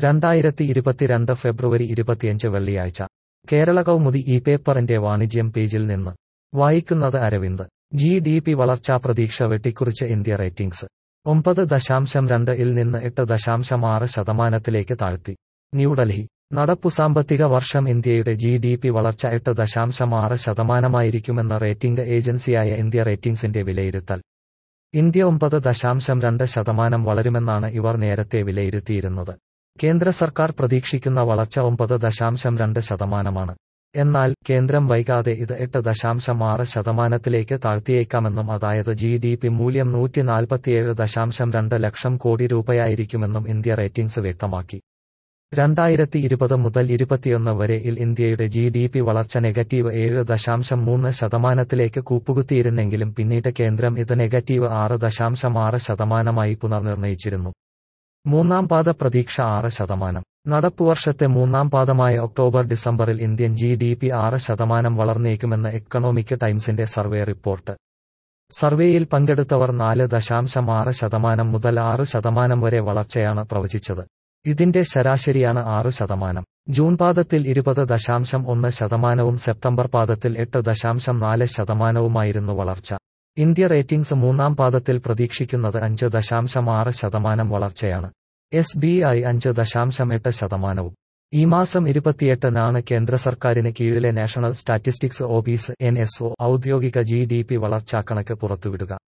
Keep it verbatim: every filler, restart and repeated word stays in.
രണ്ടായിരത്തി ഇരുപത്തിരണ്ട് ഫെബ്രുവരി ഇരുപത്തിയഞ്ച് വെള്ളിയാഴ്ച കേരള കൗമുദി ഈ പേപ്പറിന്റെ വാണിജ്യം പേജിൽ നിന്ന് വായിക്കുന്നത് അരവിന്ദ്. ജി ഡി പി വളർച്ചാ പ്രതീക്ഷ വെട്ടിക്കുറിച്ച് ഇന്ത്യ റേറ്റിംഗ്സ് ഒമ്പത് ദശാംശം രണ്ട് ഇൽ നിന്ന് എട്ട് ദശാംശം ആറ് ശതമാനത്തിലേക്ക് താഴ്ത്തി. ന്യൂഡൽഹി. നടപ്പു സാമ്പത്തിക വർഷം ഇന്ത്യയുടെ ജി ഡി പി വളർച്ച എട്ട് ദശാംശം ആറ് ശതമാനമായിരിക്കുമെന്ന് റേറ്റിംഗ് ഏജൻസിയായ ഇന്ത്യ റേറ്റിംഗ്സിന്റെ വിലയിരുത്തൽ. ഇന്ത്യ ഒമ്പത് ദശാംശം രണ്ട് ശതമാനം വളരുമെന്നാണ് ഇവർ നേരത്തെ വിലയിരുത്തിയിരുന്നത്. കേന്ദ്ര സർക്കാർ പ്രതീക്ഷിക്കുന്ന വളർച്ച ഒമ്പത് ദശാംശം രണ്ട് ശതമാനമാണ്. എന്നാൽ കേന്ദ്രം വൈകാതെ ഇത് എട്ട് ദശാംശം ആറ് ശതമാനത്തിലേക്ക് താഴ്ത്തിയേക്കാമെന്നും അതായത് ജി ഡി പി മൂല്യം നൂറ്റി നാൽപ്പത്തിയേഴ് ദശാംശം രണ്ട് ലക്ഷം കോടി രൂപയായിരിക്കുമെന്നും ഇന്ത്യ റേറ്റിംഗ്സ് വ്യക്തമാക്കി. രണ്ടായിരത്തി ഇരുപത് മുതൽ ഇരുപത്തിയൊന്ന് വരെ ഇൽ ഇന്ത്യയുടെ ജി ഡി പി വളർച്ച നെഗറ്റീവ് ഏഴ് ദശാംശം മൂന്ന് ശതമാനത്തിലേക്ക് കൂപ്പുകുത്തിയിരുന്നെങ്കിലും പിന്നീട് കേന്ദ്രം ഇത് നെഗറ്റീവ് ആറ് ദശാംശം ആറ് ശതമാനമായി പുനർനിർണയിച്ചിരുന്നു. മൂന്നാം പാദ പ്രതീക്ഷ ആറ് ശതമാനം. നടപ്പുവർഷത്തെ മൂന്നാം പാദമായ ഒക്ടോബർ ഡിസംബറിൽ ഇന്ത്യൻ ജി ഡി പി ആറ് ശതമാനം വളർന്നേക്കുമെന്ന് എക്കണോമിക് ടൈംസിന്റെ സർവേ റിപ്പോർട്ട്. സർവേയിൽ പങ്കെടുത്തവർ നാല് ദശാംശം ആറ് ശതമാനം മുതൽ ആറ് ശതമാനം വരെ വളർച്ചയാണ് പ്രവചിച്ചത്. ഇതിന്റെ ശരാശരിയാണ് ആറ് ശതമാനം. ജൂൺ പാദത്തിൽ ഇരുപത് ദശാംശം ഒന്ന് ശതമാനവും സെപ്റ്റംബർ പാദത്തിൽ എട്ട് ദശാംശം നാല് ശതമാനവുമായിരുന്നു വളർച്ച. ഇന്ത്യ റേറ്റിംഗ്സ് മൂന്നാം പാദത്തിൽ പ്രതീക്ഷിക്കുന്നത് അഞ്ച് ദശാംശം ആറ് ശതമാനം വളർച്ചയാണ്. എസ് ബി ഐ അഞ്ച് ദശാംശം എട്ട് ശതമാനവും. ഈ മാസം ഇരുപത്തിയെട്ടിനാണ് കേന്ദ്ര സർക്കാരിന് കീഴിലെ National Statistics Office N S O ഔദ്യോഗിക ജി ഡി പി വളർച്ചാക്കണക്ക് പുറത്തുവിടുക.